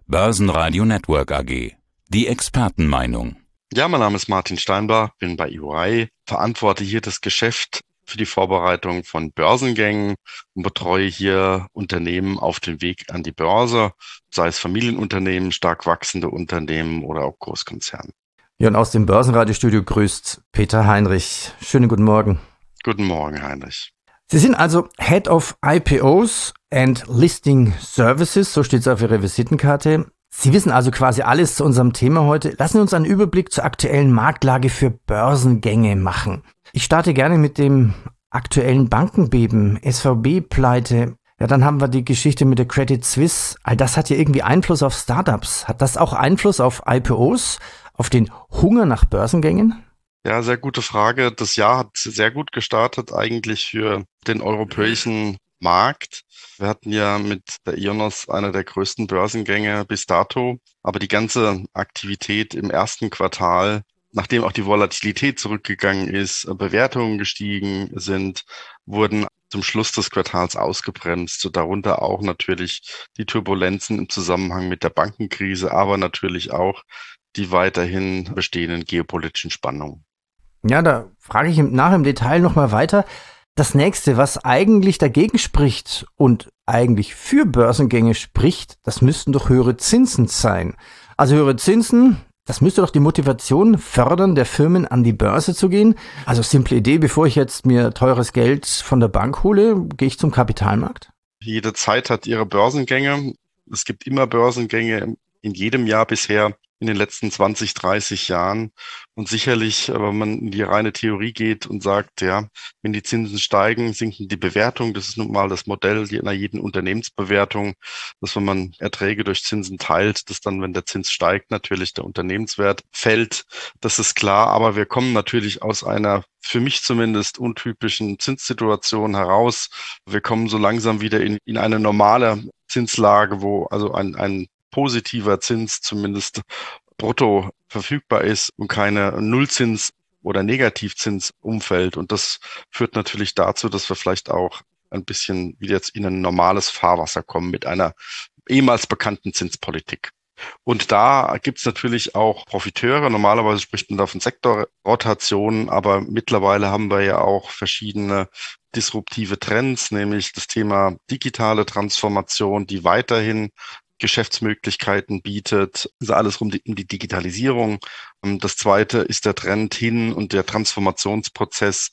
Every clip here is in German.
Börsenradio Network AG. Die Expertenmeinung. Ja, mein Name ist Martin Steinbach, bin bei EY, verantworte hier das Geschäft für die Vorbereitung von Börsengängen und betreue hier Unternehmen auf dem Weg an die Börse, sei es Familienunternehmen, stark wachsende Unternehmen oder auch Großkonzerne. Ja, und aus dem Börsenradiostudio grüßt Peter Heinrich. Schönen guten Morgen. Guten Morgen, Heinrich. Sie sind also Head of IPOs and Listing Services, so steht es auf Ihrer Visitenkarte. Sie wissen also quasi alles zu unserem Thema heute. Lassen Sie uns einen Überblick zur aktuellen Marktlage für Börsengänge machen. Ich starte gerne mit dem aktuellen Bankenbeben, SVB-Pleite. Ja, dann haben wir die Geschichte mit der Credit Suisse. All das hat ja irgendwie Einfluss auf Startups. Hat das auch Einfluss auf IPOs, auf den Hunger nach Börsengängen? Ja, sehr gute Frage. Das Jahr hat sehr gut gestartet eigentlich für den europäischen Markt. Wir hatten ja mit der IONOS einer der größten Börsengänge bis dato, aber die ganze Aktivität im ersten Quartal, nachdem auch die Volatilität zurückgegangen ist, Bewertungen gestiegen sind, wurden zum Schluss des Quartals ausgebremst, darunter auch natürlich die Turbulenzen im Zusammenhang mit der Bankenkrise, aber natürlich auch die weiterhin bestehenden geopolitischen Spannungen. Ja, da frage ich nachher im Detail nochmal weiter. Das nächste, was eigentlich dagegen spricht und eigentlich für Börsengänge spricht, das müssten doch höhere Zinsen sein. Also höhere Zinsen, das müsste doch die Motivation fördern, der Firmen an die Börse zu gehen. Also simple Idee, bevor ich jetzt mir teures Geld von der Bank hole, gehe ich zum Kapitalmarkt? Jede Zeit hat ihre Börsengänge. Es gibt immer Börsengänge in jedem Jahr bisher in den letzten 20, 30 Jahren. Und sicherlich, wenn man in die reine Theorie geht und sagt, ja, wenn die Zinsen steigen, sinken die Bewertungen. Das ist nun mal das Modell einer jeden Unternehmensbewertung, dass wenn man Erträge durch Zinsen teilt, dass dann, wenn der Zins steigt, natürlich der Unternehmenswert fällt. Das ist klar. Aber wir kommen natürlich aus einer für mich zumindest untypischen Zinssituation heraus. Wir kommen so langsam wieder in eine normale Zinslage, wo also ein positiver Zins zumindest brutto verfügbar ist und keine Nullzins- oder Negativzinsumfeld. Und das führt natürlich dazu, dass wir vielleicht auch ein bisschen wieder jetzt in ein normales Fahrwasser kommen mit einer ehemals bekannten Zinspolitik. Und da gibt's natürlich auch Profiteure. Normalerweise spricht man da von Sektorrotationen, aber mittlerweile haben wir ja auch verschiedene disruptive Trends, nämlich das Thema digitale Transformation, die weiterhin Geschäftsmöglichkeiten bietet, also alles um die Digitalisierung. Das zweite ist der Trend hin und der Transformationsprozess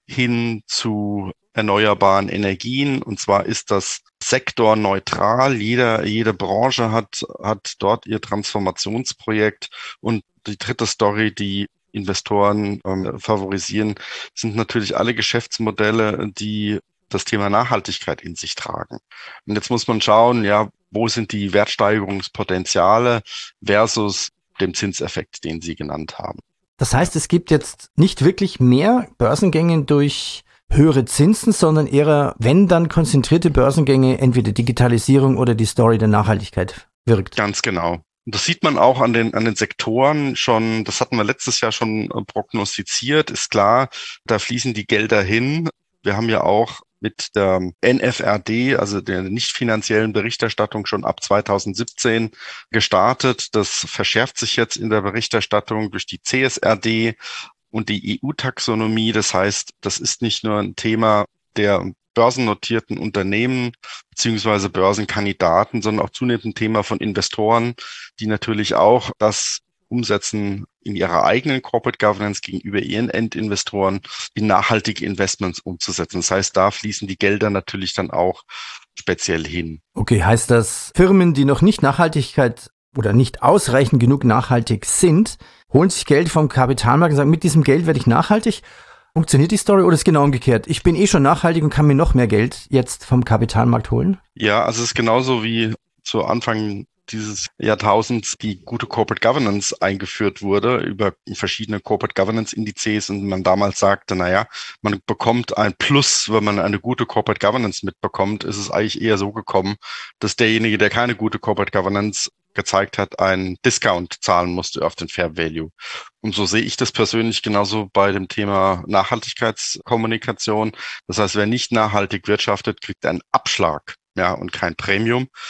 hin zu erneuerbaren Energien. Und zwar ist das sektorneutral. Jede Branche hat dort ihr Transformationsprojekt. Und die dritte Story, die Investoren favorisieren, sind natürlich alle Geschäftsmodelle, die das Thema Nachhaltigkeit in sich tragen. Und jetzt muss man schauen, ja, wo sind die Wertsteigerungspotenziale versus dem Zinseffekt, den Sie genannt haben. Das heißt, es gibt jetzt nicht wirklich mehr Börsengänge durch höhere Zinsen, sondern eher, wenn dann konzentrierte Börsengänge, entweder Digitalisierung oder die Story der Nachhaltigkeit wirkt. Ganz genau. Und das sieht man auch an den Sektoren schon, das hatten wir letztes Jahr schon prognostiziert, ist klar, da fließen die Gelder hin. Wir haben ja auch mit der NFRD, also der nicht finanziellen Berichterstattung, schon ab 2017 gestartet. Das verschärft sich jetzt in der Berichterstattung durch die CSRD und die EU-Taxonomie. Das heißt, das ist nicht nur ein Thema der börsennotierten Unternehmen beziehungsweise Börsenkandidaten, sondern auch zunehmend ein Thema von Investoren, die natürlich auch das umsetzen in ihrer eigenen Corporate Governance gegenüber ihren Endinvestoren, in nachhaltige Investments umzusetzen. Das heißt, da fließen die Gelder natürlich dann auch speziell hin. Okay, heißt das, Firmen, die noch nicht Nachhaltigkeit oder nicht ausreichend genug nachhaltig sind, holen sich Geld vom Kapitalmarkt und sagen, mit diesem Geld werde ich nachhaltig? Funktioniert die Story oder ist es genau umgekehrt? Ich bin schon nachhaltig und kann mir noch mehr Geld jetzt vom Kapitalmarkt holen? Ja, also es ist genauso wie zu Anfang dieses Jahrtausends die gute Corporate Governance eingeführt wurde über verschiedene Corporate Governance Indizes und man damals sagte, naja, man bekommt ein Plus, wenn man eine gute Corporate Governance mitbekommt, ist es eigentlich eher so gekommen, dass derjenige, der keine gute Corporate Governance gezeigt hat, einen Discount zahlen musste auf den Fair Value. Und so sehe ich das persönlich genauso bei dem Thema Nachhaltigkeitskommunikation. Das heißt, wer nicht nachhaltig wirtschaftet, kriegt einen Abschlag, ja, und kein Premium.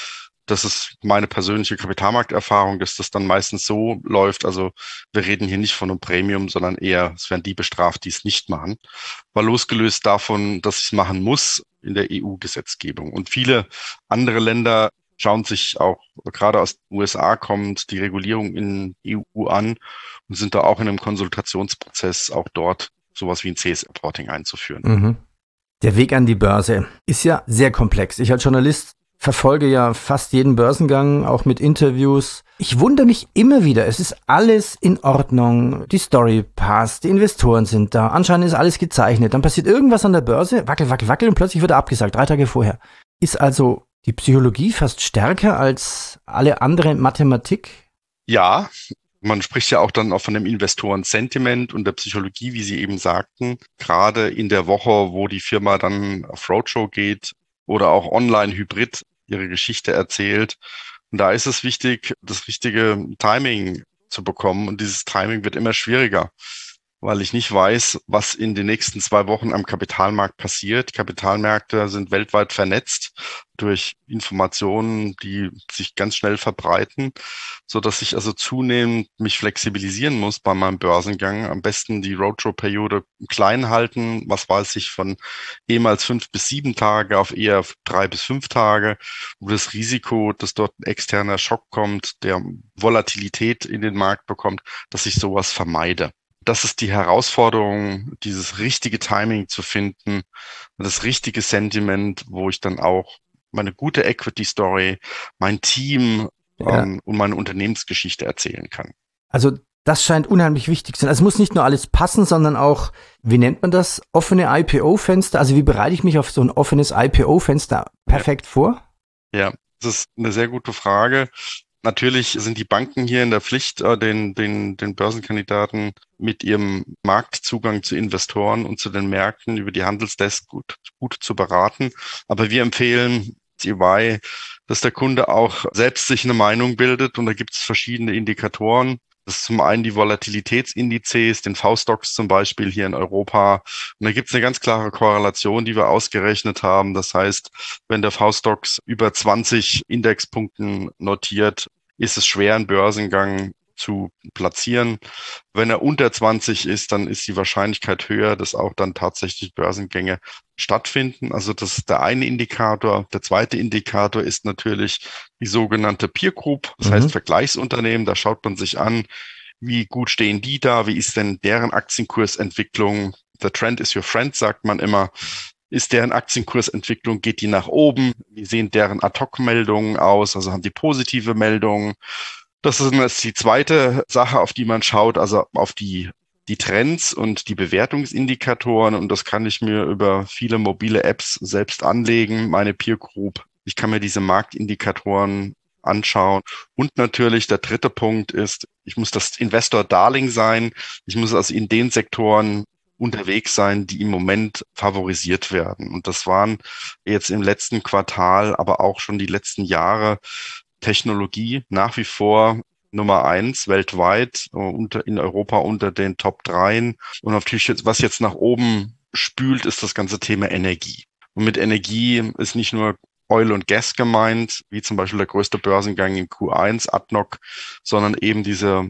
Das ist meine persönliche Kapitalmarkterfahrung, dass das dann meistens so läuft. Also wir reden hier nicht von einem Premium, sondern eher, es werden die bestraft, die es nicht machen. Mal losgelöst davon, dass ich es machen muss in der EU-Gesetzgebung. Und viele andere Länder schauen sich auch gerade aus den USA kommend die Regulierung in EU an und sind da auch in einem Konsultationsprozess, auch dort sowas wie ein CS-Reporting einzuführen. Mhm. Der Weg an die Börse ist ja sehr komplex. Ich als Journalist verfolge ja fast jeden Börsengang, auch mit Interviews. Ich wundere mich immer wieder, es ist alles in Ordnung, die Story passt, die Investoren sind da, anscheinend ist alles gezeichnet. Dann passiert irgendwas an der Börse, wackel, wackel, wackel und plötzlich wird er abgesagt, 3 Tage vorher. Ist also die Psychologie fast stärker als alle andere Mathematik? Ja, man spricht ja auch dann auch von dem Investoren-Sentiment und der Psychologie, wie Sie eben sagten. Gerade in der Woche, wo die Firma dann auf Roadshow geht oder auch online-hybrid ihre Geschichte erzählt. Und da ist es wichtig, das richtige Timing zu bekommen. Und dieses Timing wird immer schwieriger, weil ich nicht weiß, was in den nächsten 2 Wochen am Kapitalmarkt passiert. Kapitalmärkte sind weltweit vernetzt durch Informationen, die sich ganz schnell verbreiten, so dass ich also zunehmend mich flexibilisieren muss bei meinem Börsengang. Am besten die Roadshow-Periode klein halten. Was weiß ich, von ehemals 5 bis 7 Tage auf eher 3 bis 5 Tage, wo das Risiko, dass dort ein externer Schock kommt, der Volatilität in den Markt bekommt, dass ich sowas vermeide. Das ist die Herausforderung, dieses richtige Timing zu finden, das richtige Sentiment, wo ich dann auch meine gute Equity-Story, mein Team und meine Unternehmensgeschichte erzählen kann. Also das scheint unheimlich wichtig zu sein. Also es muss nicht nur alles passen, sondern auch, wie nennt man das, offene IPO-Fenster? Also wie bereite ich mich auf so ein offenes IPO-Fenster perfekt vor? Ja, das ist eine sehr gute Frage. Natürlich sind die Banken hier in der Pflicht, den Börsenkandidaten mit ihrem Marktzugang zu Investoren und zu den Märkten über die Handelsdesk gut zu beraten. Aber wir empfehlen EY, dass der Kunde auch selbst sich eine Meinung bildet. Und da gibt es verschiedene Indikatoren. Das ist zum einen die Volatilitätsindizes, den V-Stocks zum Beispiel hier in Europa. Und da gibt es eine ganz klare Korrelation, die wir ausgerechnet haben. Das heißt, wenn der V-Stocks über 20 Indexpunkten notiert, ist es schwer, einen Börsengang zu platzieren. Wenn er unter 20 ist, dann ist die Wahrscheinlichkeit höher, dass auch dann tatsächlich Börsengänge stattfinden. Also das ist der eine Indikator. Der zweite Indikator ist natürlich die sogenannte Peer Group, das heißt Vergleichsunternehmen. Da schaut man sich an, wie gut stehen die da, wie ist denn deren Aktienkursentwicklung. The trend is your friend, sagt man immer. Ist deren Aktienkursentwicklung, geht die nach oben? Wie sehen deren Ad-Hoc-Meldungen aus? Also haben die positive Meldungen? Das ist die zweite Sache, auf die man schaut, also auf die Trends und die Bewertungsindikatoren. Und das kann ich mir über viele mobile Apps selbst anlegen, meine Peer Group. Ich kann mir diese Marktindikatoren anschauen. Und natürlich der dritte Punkt ist, ich muss das Investor-Darling sein. Ich muss also in den Sektoren unterwegs sein, die im Moment favorisiert werden. Und das waren jetzt im letzten Quartal, aber auch schon die letzten Jahre Technologie nach wie vor Nummer 1 weltweit, in Europa unter den Top 3. Und natürlich, was jetzt nach oben spült, ist das ganze Thema Energie. Und mit Energie ist nicht nur Oil und Gas gemeint, wie zum Beispiel der größte Börsengang in Q1, ADNOC, sondern eben diese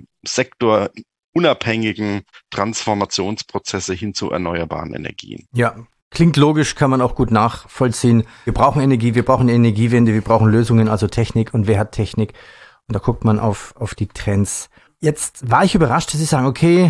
sektorunabhängigen Transformationsprozesse hin zu erneuerbaren Energien. Ja, klingt logisch, kann man auch gut nachvollziehen. Wir brauchen Energie, wir brauchen Energiewende, wir brauchen Lösungen, also Technik und wer hat Technik? Und da guckt man auf die Trends. Jetzt war ich überrascht, dass Sie sagen, okay,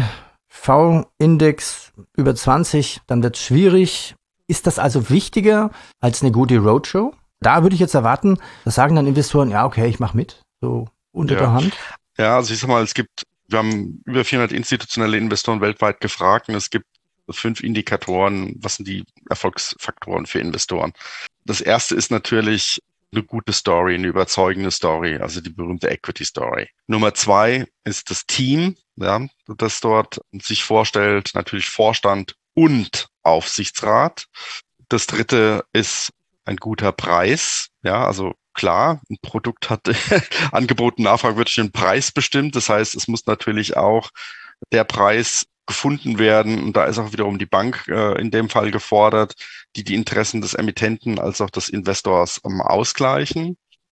V-Index über 20, dann wird es schwierig. Ist das also wichtiger als eine gute Roadshow? Da würde ich jetzt erwarten, da sagen dann Investoren, ja, okay, ich mache mit, so unter der Hand. Ja, also ich sag mal, wir haben über 400 institutionelle Investoren weltweit gefragt und es gibt 5 Indikatoren, was sind die Erfolgsfaktoren für Investoren. Das erste ist natürlich eine gute Story, eine überzeugende Story, also die berühmte Equity Story. Nummer 2 ist das Team, ja, das dort sich vorstellt, natürlich Vorstand und Aufsichtsrat. Das dritte ist ein guter Preis, ja, also klar, ein Produkt hat Angebot und Nachfrage wird durch den Preis bestimmt. Das heißt, es muss natürlich auch der Preis gefunden werden. Und da ist auch wiederum die Bank in dem Fall gefordert, die Interessen des Emittenten als auch des Investors ausgleichen.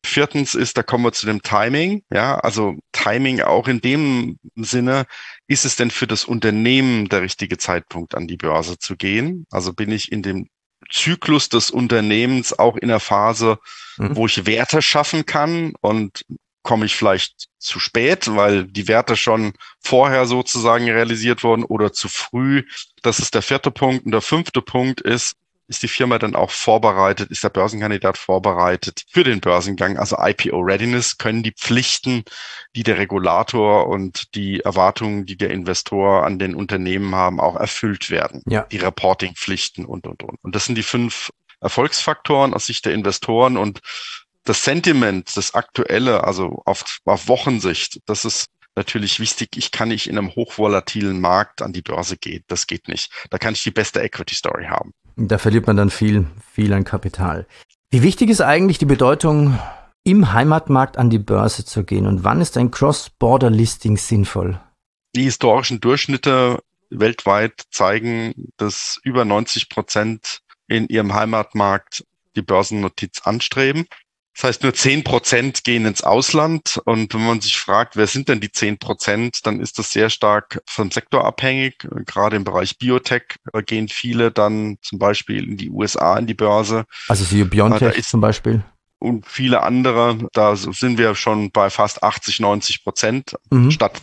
Viertens ist, da kommen wir zu dem Timing. Ja, also Timing auch in dem Sinne, ist es denn für das Unternehmen der richtige Zeitpunkt, an die Börse zu gehen? Also bin ich in dem Zyklus des Unternehmens auch in der Phase, wo ich Werte schaffen kann, und komme ich vielleicht zu spät, weil die Werte schon vorher sozusagen realisiert wurden, oder zu früh? Das ist der vierte Punkt. Und der fünfte Punkt ist die Firma dann auch vorbereitet, ist der Börsenkandidat vorbereitet für den Börsengang, also IPO Readiness, können die Pflichten, die der Regulator und die Erwartungen, die der Investor an den Unternehmen haben, auch erfüllt werden. Ja. Die Reporting-Pflichten und. Und das sind die 5 Erfolgsfaktoren aus Sicht der Investoren, und das Sentiment, das Aktuelle, also auf Wochensicht, das ist natürlich wichtig. Ich kann nicht in einem hochvolatilen Markt an die Börse gehen. Das geht nicht. Da kann ich die beste Equity-Story haben. Da verliert man dann viel an Kapital. Wie wichtig ist eigentlich die Bedeutung, im Heimatmarkt an die Börse zu gehen? Und wann ist ein Cross-Border-Listing sinnvoll? Die historischen Durchschnitte weltweit zeigen, dass über 90% in ihrem Heimatmarkt die Börsennotiz anstreben. Das heißt, nur 10% gehen ins Ausland. Und wenn man sich fragt, wer sind denn die 10%, dann ist das sehr stark vom Sektor abhängig. Gerade im Bereich Biotech gehen viele dann zum Beispiel in die USA in die Börse. Also so BioNTech zum Beispiel. Und viele andere, da sind wir schon bei fast 80-90% statt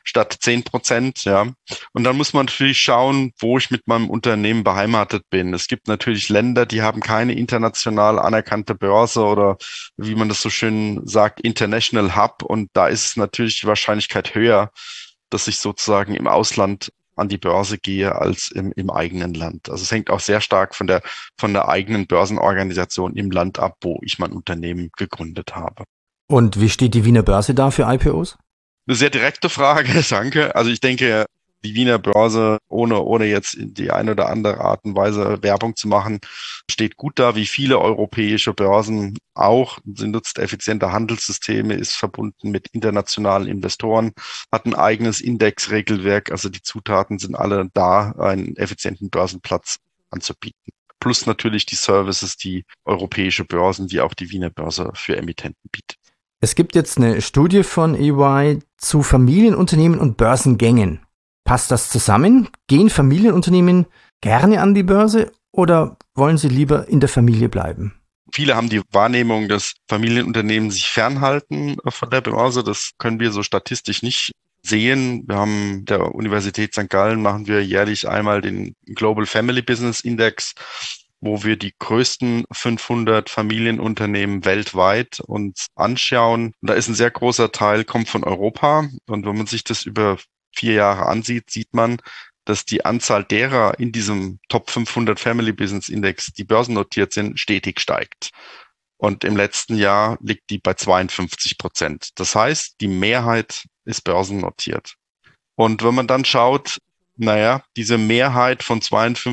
10%, ja. Und dann muss man natürlich schauen, wo ich mit meinem Unternehmen beheimatet bin. Es gibt natürlich Länder, die haben keine international anerkannte Börse oder, wie man das so schön sagt, International Hub. Und da ist natürlich die Wahrscheinlichkeit höher, dass ich sozusagen im Ausland an die Börse gehe als im eigenen Land. Also es hängt auch sehr stark von der eigenen Börsenorganisation im Land ab, wo ich mein Unternehmen gegründet habe. Und wie steht die Wiener Börse da für IPOs? Eine sehr direkte Frage, danke. Also ich denke, die Wiener Börse, ohne jetzt in die eine oder andere Art und Weise Werbung zu machen, steht gut da, wie viele europäische Börsen auch. Sie nutzt effiziente Handelssysteme, ist verbunden mit internationalen Investoren, hat ein eigenes Indexregelwerk. Also die Zutaten sind alle da, einen effizienten Börsenplatz anzubieten. Plus natürlich die Services, die europäische Börsen, die auch die Wiener Börse für Emittenten bietet. Es gibt jetzt eine Studie von EY zu Familienunternehmen und Börsengängen. Passt das zusammen? Gehen Familienunternehmen gerne an die Börse oder wollen sie lieber in der Familie bleiben? Viele haben die Wahrnehmung, dass Familienunternehmen sich fernhalten von der Börse. Das können wir so statistisch nicht sehen. Wir haben der Universität St. Gallen, machen wir jährlich einmal den Global Family Business Index, wo wir die größten 500 Familienunternehmen weltweit uns anschauen. Und da ist ein sehr großer Teil, kommt von Europa. Und wenn man sich das über 4 Jahre ansieht, sieht man, dass die Anzahl derer in diesem Top 500 Family Business Index, die börsennotiert sind, stetig steigt. Und im letzten Jahr liegt die bei 52%. Das heißt, die Mehrheit ist börsennotiert. Und wenn man dann schaut, diese Mehrheit von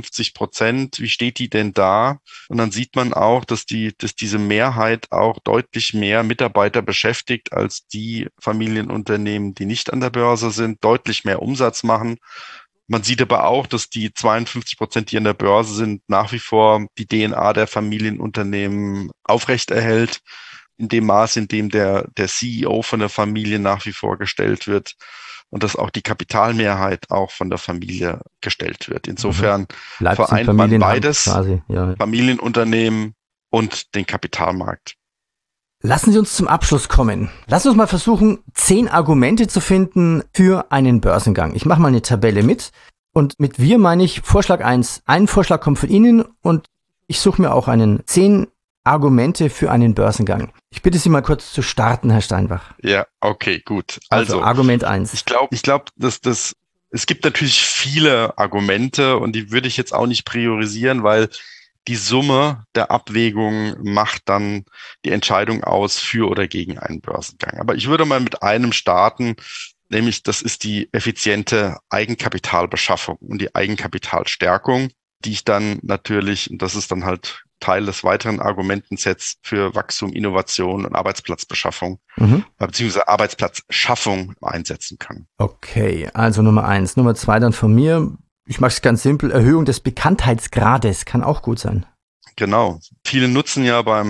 52%, wie steht die denn da? Und dann sieht man auch, dass diese Mehrheit auch deutlich mehr Mitarbeiter beschäftigt als die Familienunternehmen, die nicht an der Börse sind, deutlich mehr Umsatz machen. Man sieht aber auch, dass die 52%, die an der Börse sind, nach wie vor die DNA der Familienunternehmen aufrechterhält, in dem Maß, in dem der CEO von der Familie nach wie vor gestellt wird. Und dass auch die Kapitalmehrheit auch von der Familie gestellt wird. Insofern vereint man beides, quasi, ja. Familienunternehmen und den Kapitalmarkt. Lassen Sie uns zum Abschluss kommen. Lassen Sie uns mal versuchen, 10 Argumente zu finden für einen Börsengang. Ich mache mal eine Tabelle mit. Und mit wir meine ich Vorschlag 1. Ein Vorschlag kommt von Ihnen und ich suche mir auch 10 Argumente für einen Börsengang. Ich bitte Sie mal kurz zu starten, Herr Steinbach. Ja, okay, gut. Also Argument 1. Ich glaube, dass es gibt natürlich viele Argumente und die würde ich jetzt auch nicht priorisieren, weil die Summe der Abwägungen macht dann die Entscheidung aus für oder gegen einen Börsengang. Aber ich würde mal mit einem starten, nämlich das ist die effiziente Eigenkapitalbeschaffung und die Eigenkapitalstärkung, die ich dann natürlich, und das ist dann halt Teil des weiteren Argumentensets für Wachstum, Innovation und Arbeitsplatzbeschaffung, beziehungsweise Arbeitsplatzschaffung einsetzen kann. Okay, also Nummer 1. Nummer 2 dann von mir. Ich mache es ganz simpel. Erhöhung des Bekanntheitsgrades kann auch gut sein. Genau. Viele nutzen ja beim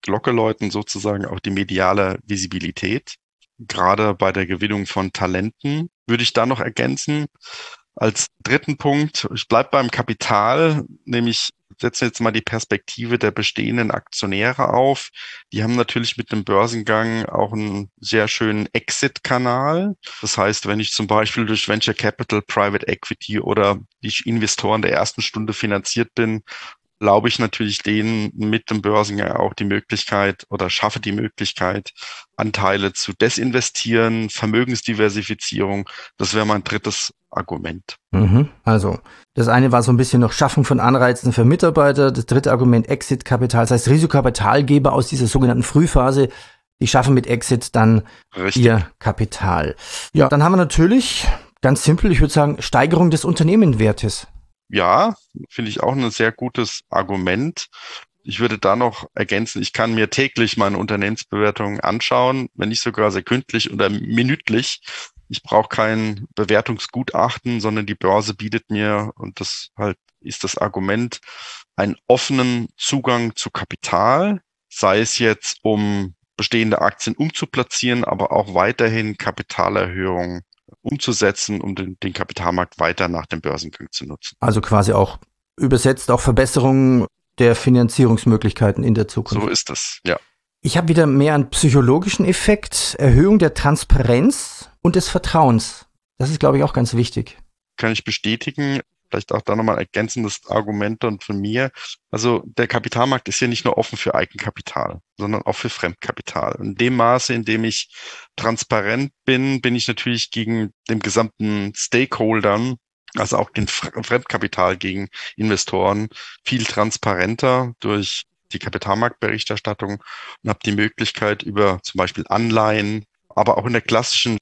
Glocke läuten, sozusagen auch die mediale Visibilität. Gerade bei der Gewinnung von Talenten würde ich da noch ergänzen. Als dritten Punkt, ich bleibe beim Kapital, nämlich setzen jetzt mal die Perspektive der bestehenden Aktionäre auf. Die haben natürlich mit dem Börsengang auch einen sehr schönen Exit-Kanal. Das heißt, wenn ich zum Beispiel durch Venture Capital, Private Equity oder die Investoren der ersten Stunde finanziert bin, erlaube ich natürlich denen mit dem Börsengang auch die Möglichkeit oder schaffe die Möglichkeit, Anteile zu desinvestieren, Vermögensdiversifizierung. Das wäre mein drittes Argument. Also, das eine war so ein bisschen noch Schaffung von Anreizen für Mitarbeiter. Das dritte Argument Exit-Kapital, das heißt Risikokapitalgeber aus dieser sogenannten Frühphase, die schaffen mit Exit dann ihr Kapital. Ja, dann haben wir natürlich, ganz simpel, ich würde sagen, Steigerung des Unternehmenwertes. Ja, finde ich auch ein sehr gutes Argument. Ich würde da noch ergänzen, ich kann mir täglich meine Unternehmensbewertungen anschauen, wenn nicht sogar sekündlich oder minütlich. Ich brauche kein Bewertungsgutachten, sondern die Börse bietet mir, und das halt ist das Argument, einen offenen Zugang zu Kapital, sei es jetzt, um bestehende Aktien umzuplatzieren, aber auch weiterhin Kapitalerhöhungen umzusetzen, um den Kapitalmarkt weiter nach dem Börsengang zu nutzen. Also quasi auch übersetzt auch Verbesserungen der Finanzierungsmöglichkeiten in der Zukunft. So ist es, ja. Ich habe wieder mehr einen psychologischen Effekt, Erhöhung der Transparenz und des Vertrauens. Das ist, glaube ich, auch ganz wichtig. Kann ich bestätigen. Vielleicht auch da nochmal ergänzendes Argument dann von mir. Also der Kapitalmarkt ist ja nicht nur offen für Eigenkapital, sondern auch für Fremdkapital. In dem Maße, in dem ich transparent bin, bin ich natürlich gegen den gesamten Stakeholdern, also auch den Fremdkapital gegen Investoren, viel transparenter durch die Kapitalmarktberichterstattung und habe die Möglichkeit über zum Beispiel Anleihen, aber auch in der klassischen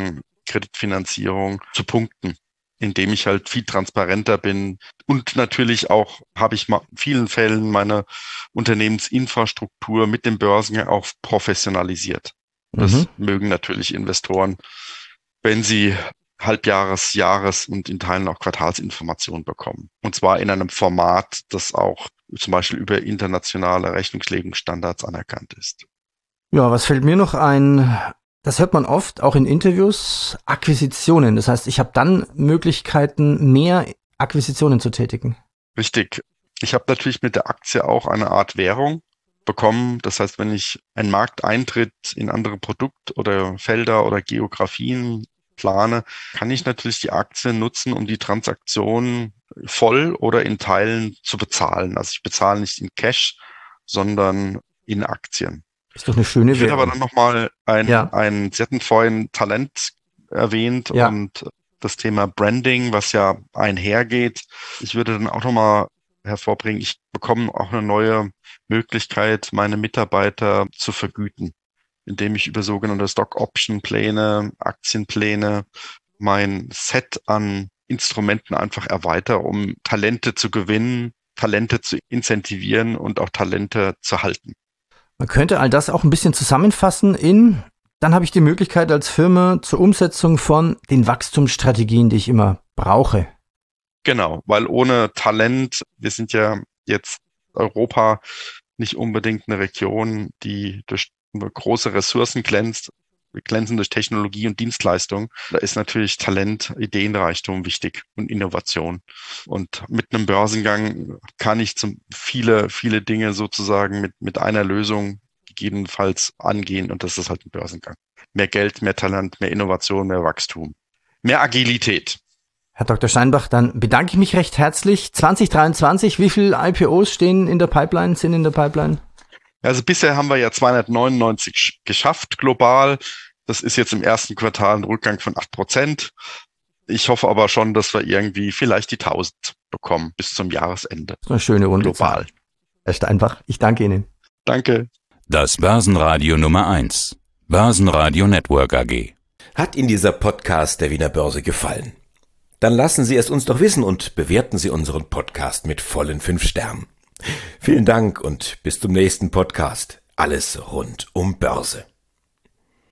Bankenkreditfinanzierung zu punkten, indem ich halt viel transparenter bin. Und natürlich auch habe ich in vielen Fällen meine Unternehmensinfrastruktur mit dem Börsengang auch professionalisiert. Das mögen natürlich Investoren, wenn sie Halbjahres-, Jahres- und in Teilen auch Quartalsinformationen bekommen. Und zwar in einem Format, das auch zum Beispiel über internationale Rechnungslegungsstandards anerkannt ist. Ja, was fällt mir noch ein? Das hört man oft, auch in Interviews, Akquisitionen. Das heißt, ich habe dann Möglichkeiten, mehr Akquisitionen zu tätigen. Richtig. Ich habe natürlich mit der Aktie auch eine Art Währung bekommen. Das heißt, wenn ich einen Markteintritt in andere Produkt- oder Felder oder Geografien plane, kann ich natürlich die Aktie nutzen, um die Transaktion voll oder in Teilen zu bezahlen. Also ich bezahle nicht in Cash, sondern in Aktien. Ist doch eine schöne Ich würde Währung. aber dann nochmal Sie hatten vorhin Talent erwähnt und das Thema Branding, was ja einhergeht. Ich würde dann auch nochmal hervorbringen, ich bekomme auch eine neue Möglichkeit, meine Mitarbeiter zu vergüten, indem ich über sogenannte Stock-Option-Pläne, Aktienpläne mein Set an Instrumenten einfach erweitere, um Talente zu gewinnen, Talente zu incentivieren und auch Talente zu halten. Man könnte all das auch ein bisschen zusammenfassen in, dann habe ich die Möglichkeit als Firma zur Umsetzung von den Wachstumsstrategien, die ich immer brauche. Genau, weil ohne Talent, wir sind ja jetzt Europa nicht unbedingt eine Region, die durch große Ressourcen glänzt. Wir glänzen durch Technologie und Dienstleistung. Da ist natürlich Talent, Ideenreichtum wichtig und Innovation. Und mit einem Börsengang kann ich viele Dinge sozusagen mit einer Lösung gegebenenfalls angehen. Und das ist halt ein Börsengang. Mehr Geld, mehr Talent, mehr Innovation, mehr Wachstum, mehr Agilität. Herr Dr. Steinbach, dann bedanke ich mich recht herzlich. 2023, wie viele IPOs sind in der Pipeline? Also bisher haben wir ja 299 geschafft global. Das ist jetzt im ersten Quartal ein Rückgang von 8%. Ich hoffe aber schon, dass wir irgendwie vielleicht die 1000 bekommen bis zum Jahresende. Das ist eine schöne Runde. Global. Herr Steinbach, ich danke Ihnen. Danke. Das Börsenradio Nummer 1. Börsenradio Network AG. Hat Ihnen dieser Podcast der Wiener Börse gefallen? Dann lassen Sie es uns doch wissen und bewerten Sie unseren Podcast mit vollen 5 Sternen. Vielen Dank und bis zum nächsten Podcast. Alles rund um Börse.